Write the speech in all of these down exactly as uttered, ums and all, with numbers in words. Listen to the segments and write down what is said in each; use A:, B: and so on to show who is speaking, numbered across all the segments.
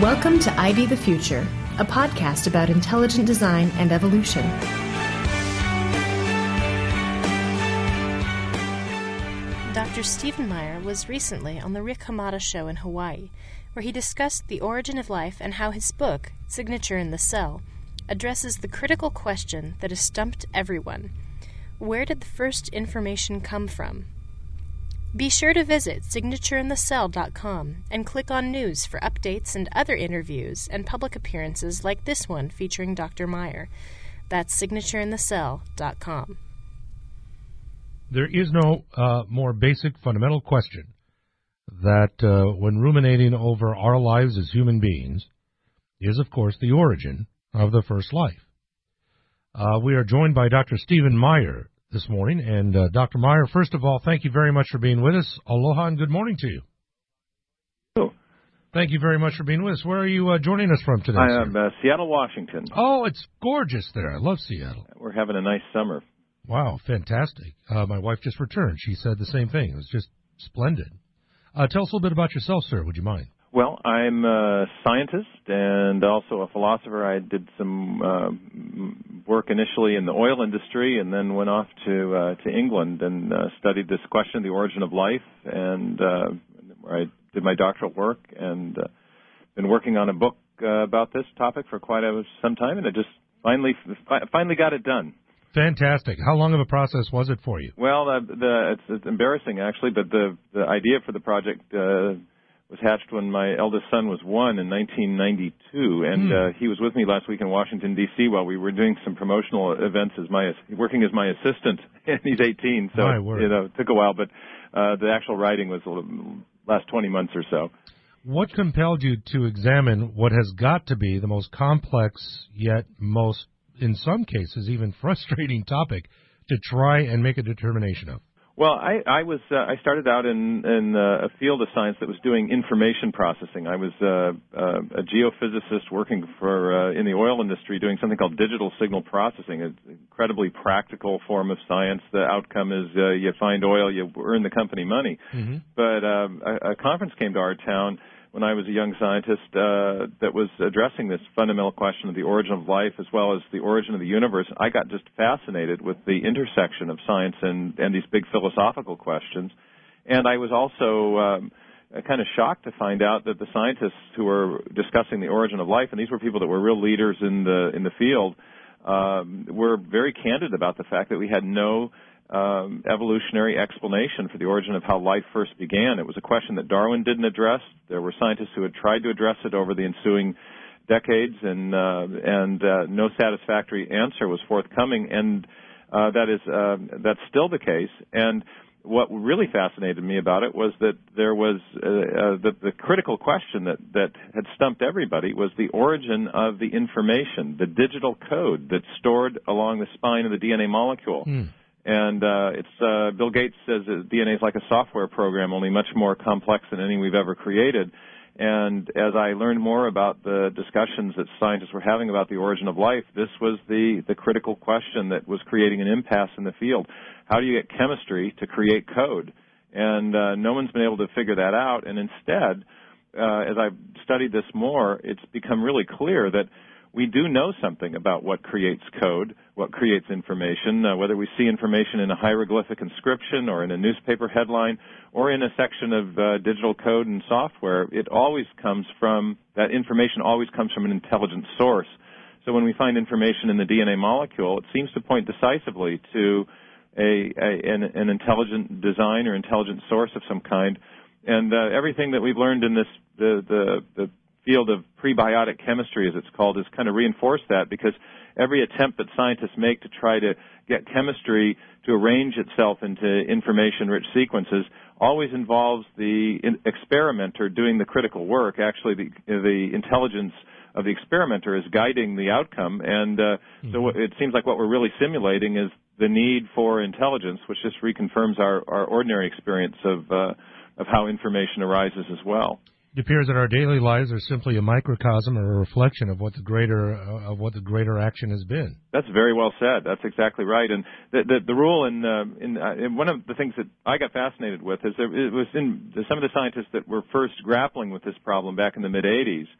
A: Welcome to I D the Future, a podcast about intelligent design and evolution. Doctor Stephen Meyer was recently on the Rick Hamada Show in Hawaii, where he discussed the origin of life and how his book, Signature in the Cell, addresses the critical question that has stumped everyone. Where did the first information come from? Be sure to visit signature in the cell dot com and click on News for updates and other interviews and public appearances like this one featuring Doctor Meyer. That's signature in the cell dot com.
B: There is no uh, more basic fundamental question that uh, when ruminating over our lives as human beings is, of course, the origin of the first life. Uh, we are joined by Doctor Stephen Meyer this morning. And uh, Doctor Meyer, first of all, thank you very much for being with us. Aloha and good morning to you.
C: Hello.
B: Thank you very much for being with us. Where are you uh, joining us from today,
C: I am uh, Seattle, Washington.
B: Oh, it's gorgeous there. I love Seattle.
C: We're having a nice summer.
B: Wow, fantastic. Uh, my wife just returned. She said the same thing. It was just splendid. Uh, tell us a little bit about yourself, sir. Would you mind?
C: Well, I'm a scientist and also a philosopher. I did some uh, work initially in the oil industry and then went off to uh, to England and uh, studied this question, the origin of life, and uh, where I did my doctoral work and uh, been working on a book uh, about this topic for quite a, some time, and I just finally finally got it done.
B: Fantastic. How long of a process was it for you?
C: Well, the, the, it's, it's embarrassing, actually, but the, the idea for the project uh, was hatched when my eldest son was one in nineteen ninety-two, and
B: mm.
C: uh, he was with me last week in Washington, D C while we were doing some promotional events as my working as my assistant, and he's eighteen, so you know, it took a while, but uh, the actual writing was the last twenty months or so.
B: What compelled you to examine what has got to be the most complex, yet most, in some cases, even frustrating topic to try and make a determination of?
C: Well, I, I was uh, I started out in, in uh, a field of science that was doing information processing. I was uh, uh, a geophysicist working for uh, in the oil industry doing something called digital signal processing. It's an incredibly practical form of science. The outcome is uh, you find oil, you earn the company money. Mm-hmm. But um, a, a conference came to our town when I was a young scientist uh, that was addressing this fundamental question of the origin of life as well as the origin of the universe. I got just fascinated with the intersection of science and, and these big philosophical questions. And I was also um, kind of shocked to find out that the scientists who were discussing the origin of life, and these were people that were real leaders in the in the field, um, were very candid about the fact that we had no Um, evolutionary explanation for the origin of how life first began. It was a question that Darwin didn't address. There were scientists who had tried to address it over the ensuing decades, and uh, and uh, no satisfactory answer was forthcoming. And uh, that is uh, that's still the case. And what really fascinated me about it was that there was uh, uh, the, the critical question that that had stumped everybody was the origin of the information, the digital code that's stored along the spine of the D N A molecule. Mm. And uh, it's uh, Bill Gates says that D N A is like a software program, only much more complex than any we've ever created. And as I learned more about the discussions that scientists were having about the origin of life, this was the, the critical question that was creating an impasse in the field. How do you get chemistry to create code? And uh, no one's been able to figure that out. And instead, uh, as I've studied this more, it's become really clear that we do know something about what creates code, what creates information, uh, whether we see information in a hieroglyphic inscription or in a newspaper headline or in a section of uh, digital code and software. It always comes from, that information always comes from an intelligent source. So when we find information in the D N A molecule, it seems to point decisively to a, a an, an intelligent design or intelligent source of some kind. And uh, everything that we've learned in this, the, the, the field of prebiotic chemistry, as it's called, has kind of reinforced that, because every attempt that scientists make to try to get chemistry to arrange itself into information-rich sequences always involves the experimenter doing the critical work. Actually, the, the intelligence of the experimenter is guiding the outcome, and uh, mm-hmm. so it seems like what we're really simulating is the need for intelligence, which just reconfirms our, our ordinary experience of, uh, of how information arises as well.
B: It appears that our daily lives are simply a microcosm or a reflection of what the greater uh, of what the greater action has been.
C: That's very well said. That's exactly right. And the the, the rule in, uh, in uh, in one of the things that I got fascinated with is there, it was in some of the scientists that were first grappling with this problem back in the mid eighties.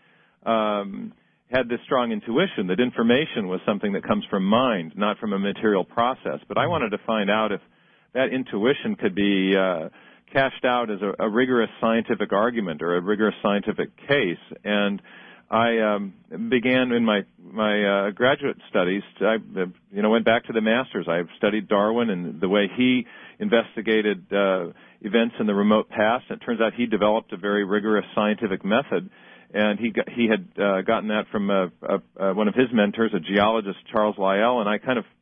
C: um, had this strong intuition that information was something that comes from mind, not from a material process. But I wanted to find out if that intuition could be uh, cashed out as a, a rigorous scientific argument or a rigorous scientific case. And I um, began in my my uh, graduate studies. I you know went back to the masters. I studied Darwin and the way he investigated uh, events in the remote past. It turns out he developed a very rigorous scientific method. And he got, he had uh, gotten that from a, a, a, one of his mentors, a geologist, Charles Lyell. And I kind of,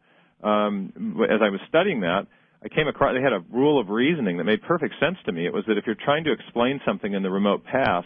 C: um, as I was studying that, I came across, they had a rule of reasoning that made perfect sense to me. It was that if you're trying to explain something in the remote past,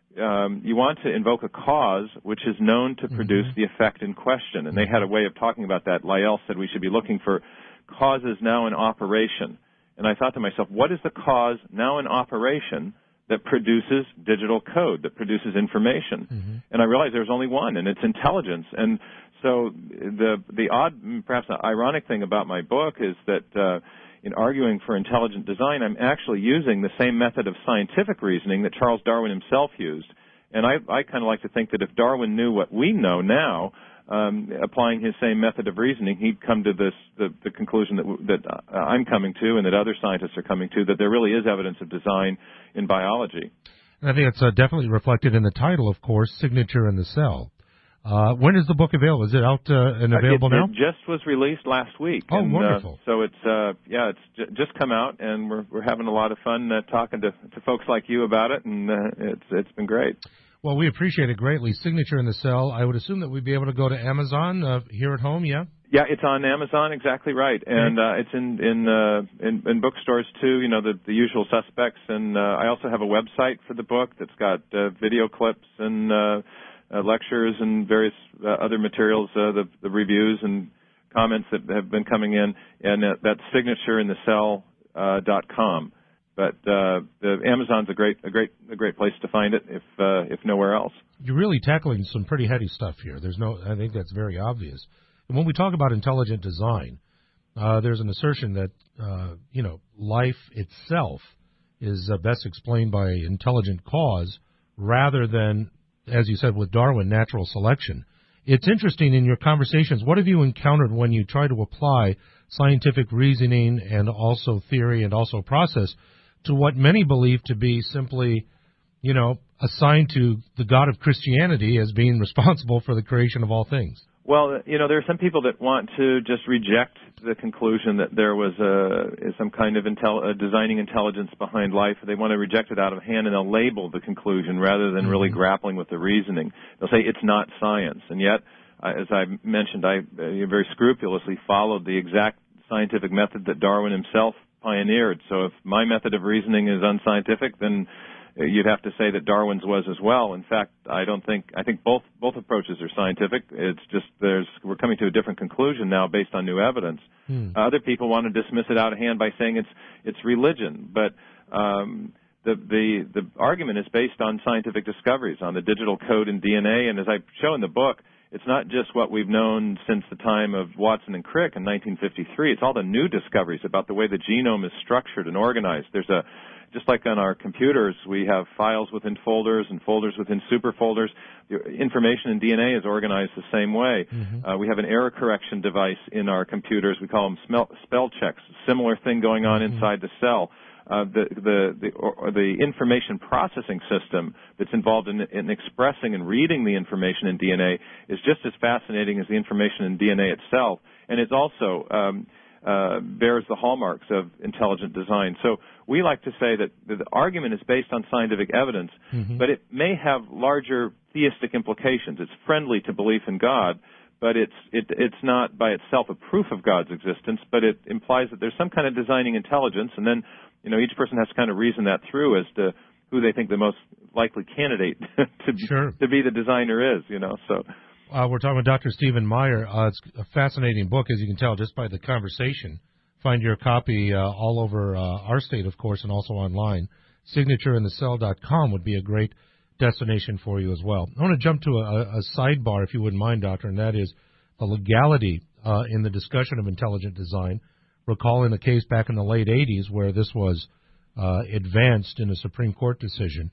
C: um, you want to invoke a cause which is known to produce mm-hmm. the effect in question. And they had a way of talking about that. Lyell said we should be looking for causes now in operation. And I thought to myself, what is the cause now in operation that produces digital code, that produces information? Mm-hmm. And I realized there's only one, and it's intelligence. And so the the odd, perhaps the ironic thing about my book is that uh, in arguing for intelligent design, I'm actually using the same method of scientific reasoning that Charles Darwin himself used. And I, I kind of like to think that if Darwin knew what we know now, um, applying his same method of reasoning, he'd come to this the, the conclusion that that uh, I'm coming to, and that other scientists are coming to, that there really is evidence of design in biology.
B: And I think it's uh, definitely reflected in the title, of course, Signature in the Cell. Uh, when is the book available? Is it out uh, and available
C: uh, it,
B: now?
C: It just was released last week.
B: Oh,
C: and,
B: wonderful!
C: Uh, so it's uh, yeah, it's j- just come out, and we're we're having a lot of fun uh, talking to, to folks like you about it, and uh, it's it's been great.
B: Well, we appreciate it greatly. Signature in the Cell. I would assume that we'd be able to go to Amazon uh, here at home. Yeah.
C: Yeah, it's on Amazon, exactly right, and uh, it's in in, uh, in in bookstores too. You know, the the usual suspects, and uh, I also have a website for the book that's got uh, video clips and uh, uh, lectures and various uh, other materials, uh, the the reviews and comments that have been coming in, and uh, that's signature in the cell dot com. But uh, the Amazon's a great, a great, a great place to find it, if uh, if nowhere else.
B: You're really tackling some pretty heady stuff here. There's no, I think that's very obvious. And when we talk about intelligent design, uh, there's an assertion that uh, you know life itself is uh, best explained by intelligent cause rather than, as you said with Darwin, natural selection. It's interesting in your conversations. What have you encountered when you try to apply scientific reasoning and also theory and also process to what many believe to be simply, you know, assigned to the God of Christianity as being responsible for the creation of all things?
C: Well, you know, there are some people that want to just reject the conclusion that there was a, some kind of intel, a designing intelligence behind life. They want to reject it out of hand, and they'll label the conclusion rather than really mm-hmm. grappling with the reasoning. They'll say it's not science. And yet, uh, as I mentioned, I uh, very scrupulously followed the exact scientific method that Darwin himself pioneered. So if my method of reasoning is unscientific, then you'd have to say that Darwin's was as well. In fact, I don't think I think both both approaches are scientific. It's just there's we're coming to a different conclusion now based on new evidence. Hmm. Uh, other people want to dismiss it out of hand by saying it's it's religion, but um, the the the argument is based on scientific discoveries on the digital code in D N A, and as I show in the book, it's not just what we've known since the time of Watson and Crick in nineteen fifty-three. It's all the new discoveries about the way the genome is structured and organized. There's a Just like on our computers, we have files within folders and folders within superfolders. The information in D N A is organized the same way. Mm-hmm. Uh, we have an error correction device in our computers. We call them smell, spell checks. Similar thing going on mm-hmm. inside the cell. Uh, the the the, or the information processing system that's involved in, in expressing and reading the information in D N A is just as fascinating as the information in D N A itself, and it's also um, uh, bears the hallmarks of intelligent design. So we like to say that the argument is based on scientific evidence, mm-hmm. but it may have larger theistic implications. It's friendly to belief in God, but it's it, it's not by itself a proof of God's existence, but it implies that there's some kind of designing intelligence, and then, you know, each person has to kind of reason that through as to who they think the most likely candidate to,
B: sure.
C: to be the designer is, you know, so...
B: Uh, we're talking with Doctor Stephen Meyer. Uh, it's a fascinating book, as you can tell just by the conversation. Find your copy uh, all over uh, our state, of course, and also online. signature in the cell dot com would be a great destination for you as well. I want to jump to a, a sidebar, if you wouldn't mind, Doctor, and that is the legality uh, in the discussion of intelligent design. Recalling a case back in the late eighties where this was uh, advanced in a Supreme Court decision.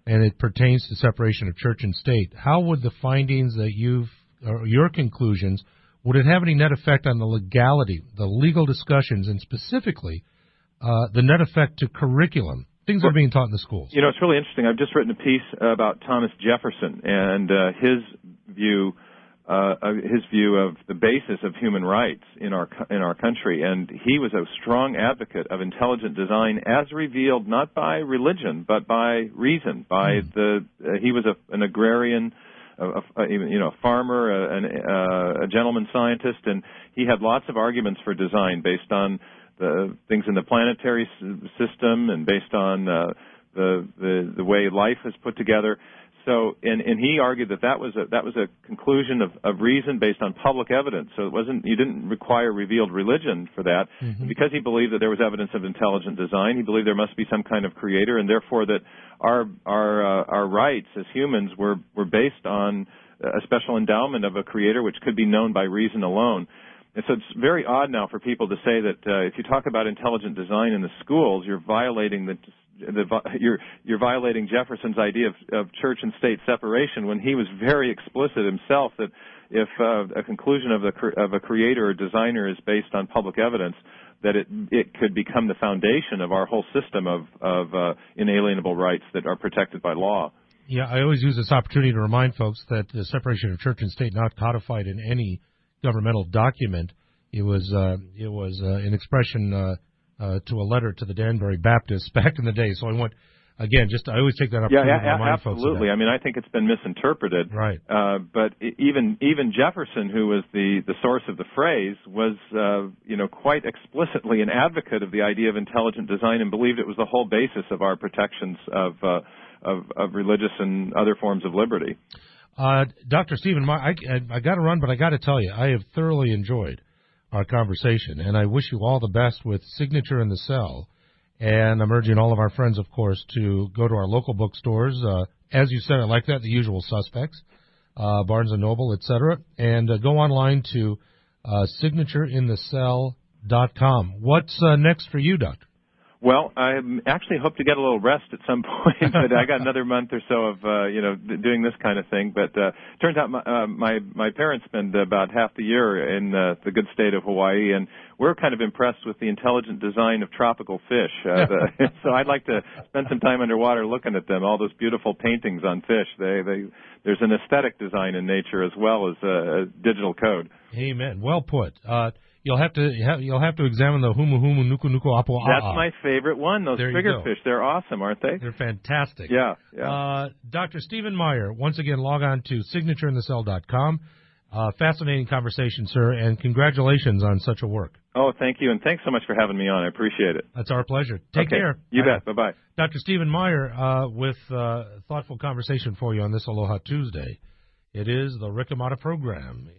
B: and it pertains to separation of church and state. How would the findings that you've, or your conclusions, would it have any net effect on the legality, the legal discussions, and specifically uh, the net effect to curriculum, things that are being taught in the schools?
C: You know, it's really interesting. I've just written a piece about Thomas Jefferson and uh, his view, uh, his view of the basis of human rights in our in our country, and he was a strong advocate of intelligent design, as revealed not by religion but by reason. By mm. the uh, he was a, an agrarian. A, a, you know, a farmer, a, an, uh, a gentleman scientist, and he had lots of arguments for design based on the things in the planetary system and based on uh, the, the the way life is put together. So, and, and he argued that that was a that was a conclusion of, of reason based on public evidence. So it wasn't you didn't require revealed religion for that. Mm-hmm. Because he believed that there was evidence of intelligent design, he believed there must be some kind of creator, and therefore that our our uh, our rights as humans were were based on a special endowment of a creator which could be known by reason alone. And so it's very odd now for people to say that uh, if you talk about intelligent design in the schools, you're violating the The, you're, you're violating Jefferson's idea of, of church and state separation, when he was very explicit himself that if uh, a conclusion of, the, of a creator or designer is based on public evidence, that it, it could become the foundation of our whole system of, of uh, inalienable rights that are protected by law.
B: Yeah, I always use this opportunity to remind folks that the separation of church and state not codified in any governmental document. It was uh, it was uh, an expression Uh, Uh, to a letter to the Danbury Baptists back in the day. So I want, again, just I always take that opportunity
C: yeah,
B: to remind
C: absolutely.
B: folks of that.
C: I mean, I think it's been misinterpreted.
B: Right.
C: Uh, but even even Jefferson, who was the, the source of the phrase, was uh, you know quite explicitly an advocate of the idea of intelligent design and believed it was the whole basis of our protections of uh, of, of religious and other forms of liberty.
B: Uh, Doctor Stephen, I, I, I got to run, but I got to tell you, I have thoroughly enjoyed our conversation, and I wish you all the best with Signature in the Cell. And I'm urging all of our friends, of course, to go to our local bookstores. Uh, as you said, I like that, the usual suspects, uh, Barnes and Noble, et cetera, and uh, go online to uh, signature in the cell dot com. What's uh, next for you, Doctor?
C: Well, I actually hope to get a little rest at some point, but I got another month or so of, uh, you know, doing this kind of thing. But uh, turns out my, uh, my my parents spend about half the year in uh, the good state of Hawaii, and we're kind of impressed with the intelligent design of tropical fish. Uh, the, so I'd like to spend some time underwater looking at them, all those beautiful paintings on fish. They, they, there's an aesthetic design in nature as well as a, a digital code.
B: Amen. Well put. Uh, You'll have to you'll have to examine the humu humu nuku nuku apo a.
C: That's my favorite one. Those triggerfish, they're awesome, aren't they?
B: They're fantastic.
C: Yeah, yeah.
B: Uh, Doctor Stephen Meyer, once again, log on to signature in the cell dot com. Uh, fascinating conversation, sir, and congratulations on such a work.
C: Oh, thank you, and thanks so much for having me on. I appreciate it.
B: That's our pleasure. Take
C: okay.
B: care.
C: You
B: Bye.
C: bet. Bye-bye.
B: Doctor Stephen Meyer uh, with uh, thoughtful conversation for you on this Aloha Tuesday. It is the Rick Amato program.